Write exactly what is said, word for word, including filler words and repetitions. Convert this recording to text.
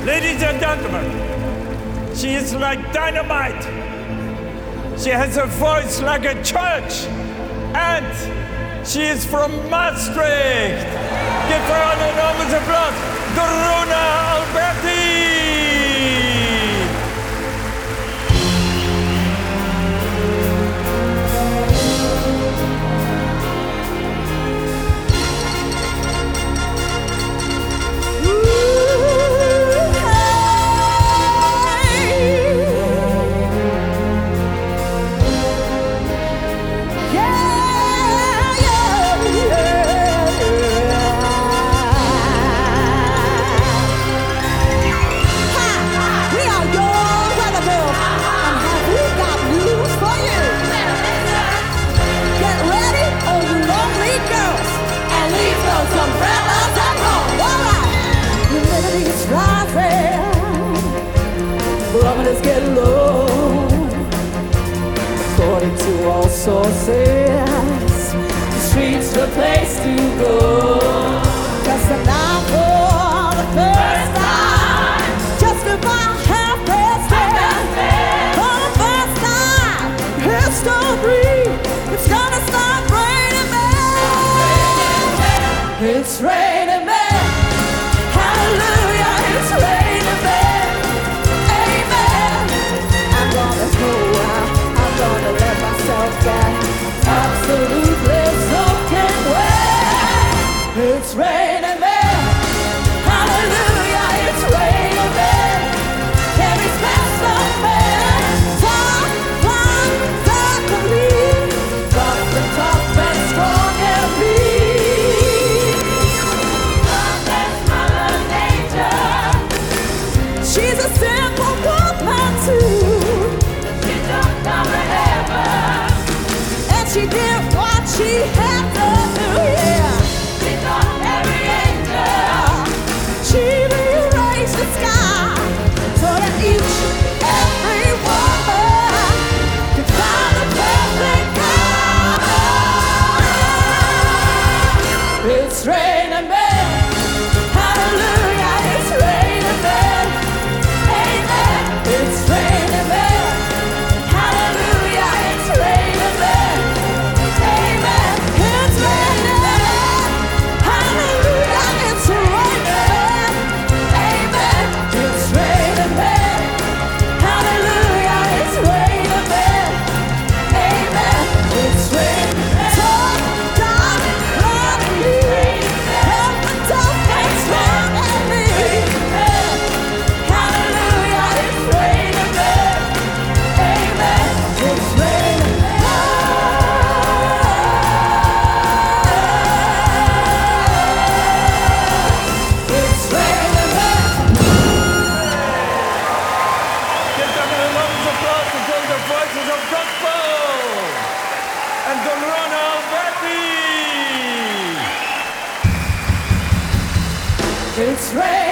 Ladies and gentlemen, she is like dynamite. She has a voice like a church. And she is from Maastricht. Give her an enormous applause. Dorona Alberti. Let's get low. According to all sources, the street's the place to go. Cause tonight for the first time, just about half past ten. For the first time, history, it's gonna start raining men. It's raining men. Hallelujah, it's raining men. I'm gonna let myself get absolutely soaking wet. It's raining men. Hallelujah, it's raining men. Carries past the men. Top, one, top, believe. Tough and tough and strong and weak. That's Mother Nature. She's a simple woman too. She did what she had to do, yeah. She taught every angel. She rearranged the sky so that each and every woman could find the perfect God. It's raining men. Hallelujah, it's raining men. Amen. It's raining men. Hallelujah, it's raining men. It's rain.